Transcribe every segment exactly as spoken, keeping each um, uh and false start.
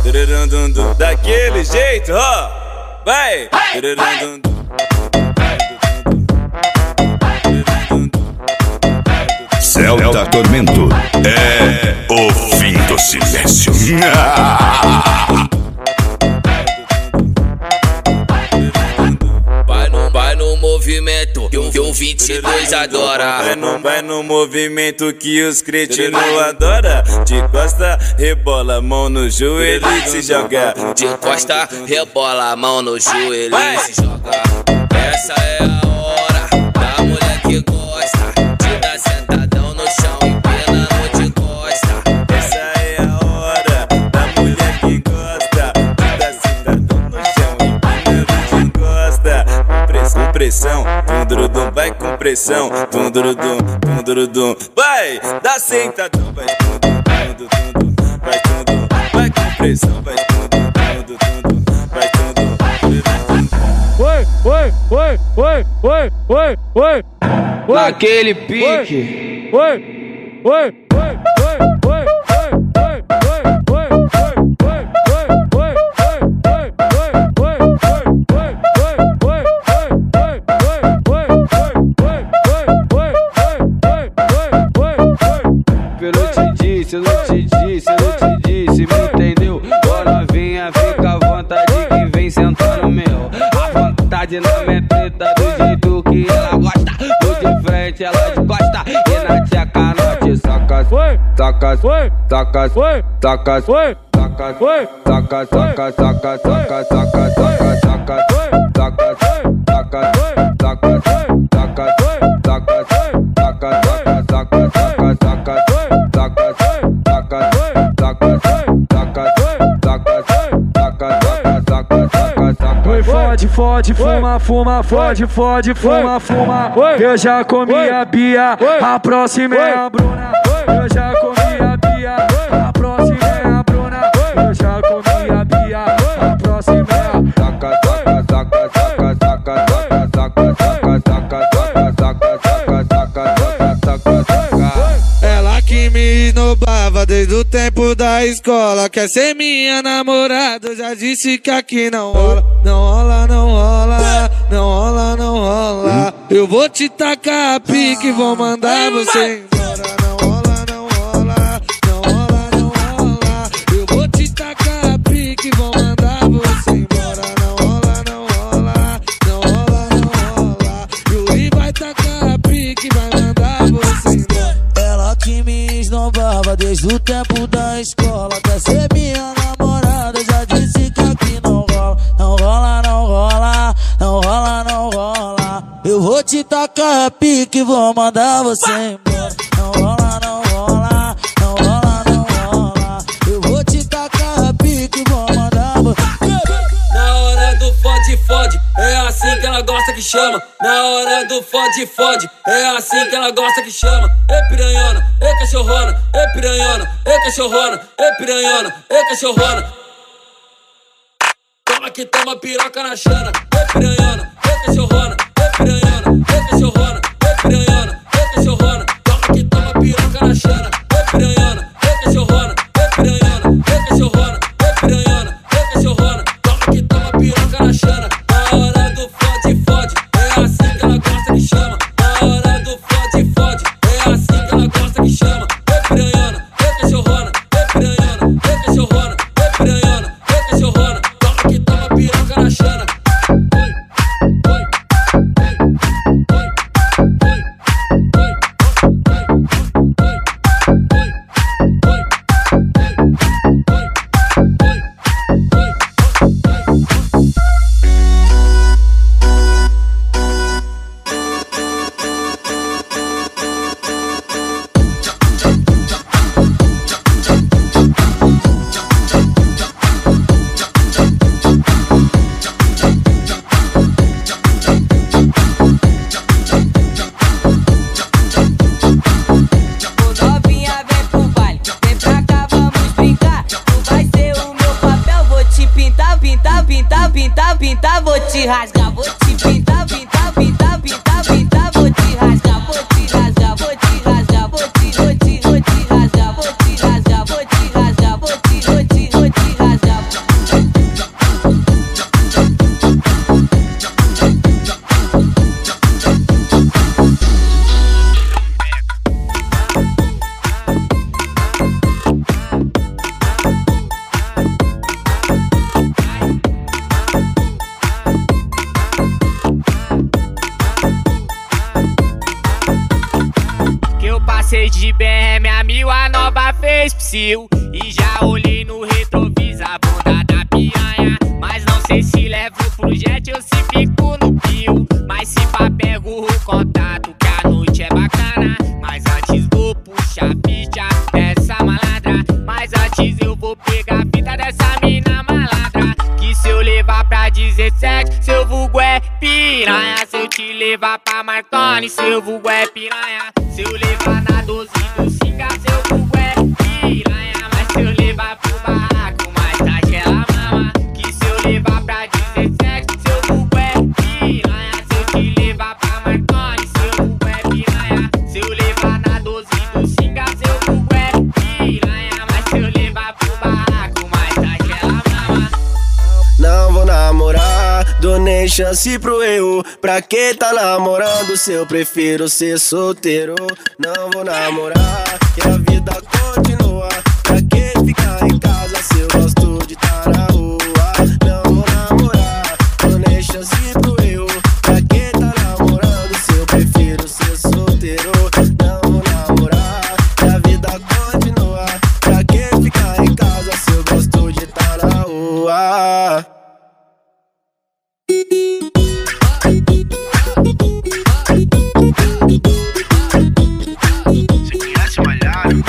Daquele jeito, ó, vai. Celta Tormento é o fim do silêncio. Vai no, vai no movimento que o, que o vinte e dois adora. Vai no, vai no movimento que os cretinos adora. De costa, rebola, mão no joelho e se joga. De costa, rebola, mão no joelho e se joga. Essa é a hora da mulher que gosta de dar sentadão no chão e pelando de costa. Essa é a hora da mulher que gosta de dar sentadão no chão e pelando de costa. Com pressão, tum-durudum, vai com pressão, tum-durudum, tum-durudum. Vai, dá sentadão, vai tum-dum, tum-dum, vai tum-dum, vai com pressão, vai tum-dum, tum-dum, vai tum-dum. Oi, oi, oi, oi, oi, oi, oi. Naquele pique. Oi, oi, oi, oi, oi, oi. Eu te disse, eu não te disse, eu não te disse, me entendeu? Bora vinha, fica à vontade que vem sentar no meu. A vontade na minha treta do jeito que ela gosta. Do de frente, ela de costa e na tcheca norte. Saca, saca, saca, saca, saca, saca, saca, saca, saca, saca, saca, saca, saca, saca, saca, saca, Fode, fode, fuma, fuma, fode, fode, fuma, fuma. Eu já comi a Bia, a próxima é a Bruna. Eu já comi a Bia, a próxima é a Bruna. Eu já comi a Bia, a próxima é a saca, saca, saca, saca, saca, saca, saca, saca, saca, saca, saca, saca, saca, saca. Ela que me esnobava desde o tempo da escola. Quer ser minha namorada, eu já disse que aqui não rola. Não rola, não rola, não rola, não rola. Eu vou te tacar a pique, vou mandar você embora. Não rola, não rola, não rola, não rola. Eu vou te tacar a pique, vou mandar você embora. Não rola, não rola, não rola, não rola. Yuri vai tacar a pique, vai mandar você embora. Ela que me esnobava desde o tempo da escola. Quer ser minha namorada, já disse que aqui não rola. Não rola, não rola, não rola, não rola. Eu vou te tacar a pique, vou mandar você embora. Não rola, não rola, não rola, não rola. Eu vou te tacar a pique, vou mandar você. Na hora do fode, fode, é assim que ela gosta que chama. Na hora do fode, fode, é assim que ela gosta que chama. É piranhona, é cachorrona, é piranhona, é cachorrona, é piranhona, é cachorrona. Toma que toma piroca na chana. É piranhona, é cachorrona, é piranhona, é cachorrona, é piranhona, é cachorrona. Toma que toma piroca na chana. É piranhona, é cachorrona, é piranhona, é cachorrona, é piranhona, é cachorrona. Toma que toma piroca na chana. Na hora do fode, fode, é assim que ela gosta que chama. Na hora do fode, fode, é assim que ela gosta que chama. É piranhona, é cachorrona, é piranhona, é cachorrona, é piranhona, é cachorrona. Toma que toma piroca na chana. Vou te rasgar, vou te pintar, pintar, pintar, pintar, pintar, vou te rasgar, vou te rasgar, vou te rasgar, vou te, vou te, vou te rasgar, vou te rasgar, vou te rasgar, vou te, vou te, vou te rasgar. vez psiu. E já olhei no retrovisor a bunda da piranha. Mas não sei se levo pro jet ou se fico no pio. Mas se pá pego o contato que a noite é bacana. Mas antes vou puxar a ficha dessa malandra. Mas antes eu vou pegar a fita dessa mina malandra. Que se eu levar pra dezessete, seu vulgo é piranha. Se eu te levar pra Marconi, seu vulgo é piranha. Se eu levar na doze do Cinca, seu vulgo é piranha. Mas se eu levar pro barraco, mais tarde ela mama. Que se eu levar pra dezessete, seu vulgo é piranha. Se eu te levar pra Marconi, seu vulgo é piranha. Se eu levar na doze do Cinca, seu vulgo é piranha. Mas se eu levar pro barraco, mais tarde ela mama. Não vou namorar, dou nem chance pro eu. Pra quem tá namorando, se eu prefiro ser solteiro. Não vou namorar, que a vida continua. Pra quem ficar em casa, se eu gosto de tá na rua. Não vou namorar, dou nem chance pro eu. Pra quem tá namorando, se eu prefiro ser solteiro. Não vou namorar, que a vida continua. Pra quem ficar em casa, se eu gosto de tá na rua. Você conhece Malharo?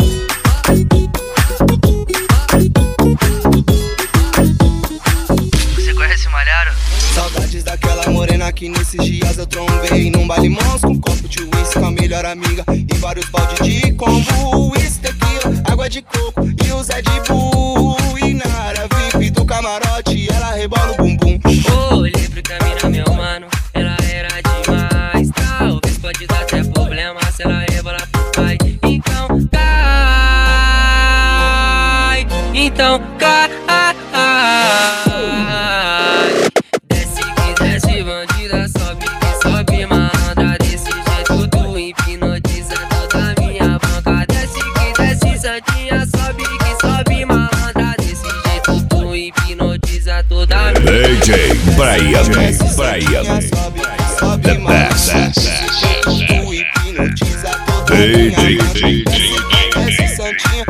Você conhece Malharo? Saudades daquela morena que nesses dias eu trombei num baile mons com um copo de uísque com a melhor amiga e vários balde de combo, uísque, tequila, água de coco e o Zé de Bull. E na área V I P do camarote ela rebola o bumbum. Olhei pro caminho, meu mano, ela era demais. Talvez pode dar até problema se ela rebolar pro pai. Então cai, então cai. Desce que desce, bandida, sobe que sobe, malandra. Desse jeito tu hipnotiza toda minha banca. Desce que desce, santinha, sobe que sobe, malandra. Desse jeito tu hipnotiza toda minha D J Brian, Brian, the best. Tu hipnotiza toda D J, minha D J, Desce santinha,